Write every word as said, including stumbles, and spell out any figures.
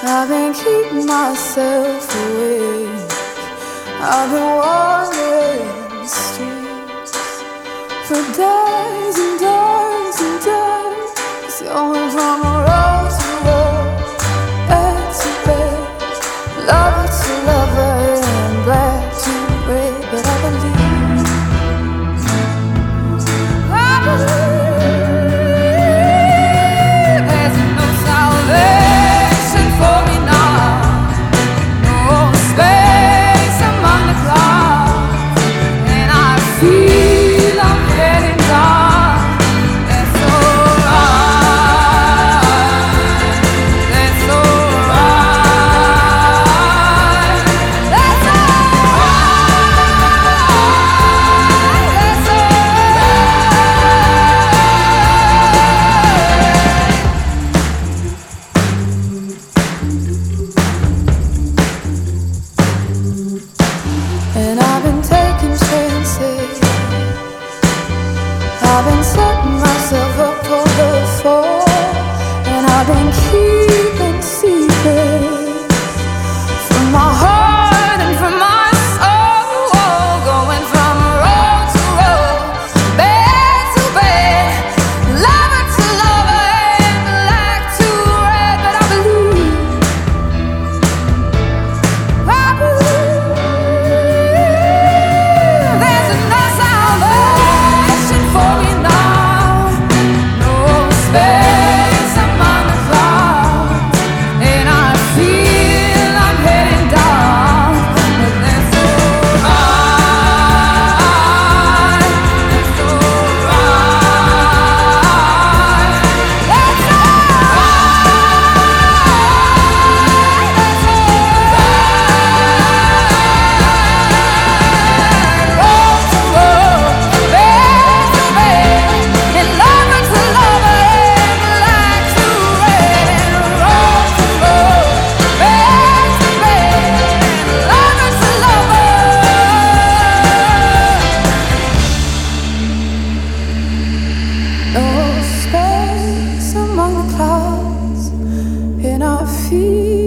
I've been keeping myself awake. I've been wandering the streets for days and days and days, going from road to road, bed to bed, lover to lover, and black to red. But I believe, I believe there's no salvation for me now, no space among the clouds, and I feel I'm heading down. That's alright, that's alright, that's alright, that's alright. And I've been taking chances, I've been setting myself up for the fall, and I've been keeping secrets from my heart and from my soul, going from road to road, bed to bed, lover to lover, and black to red. But I believe, I believe there's no salvation for me now, no space among the clouds, and I feel I'm heading down. But that's alright, that's alright, that's no space among the clouds, and I feel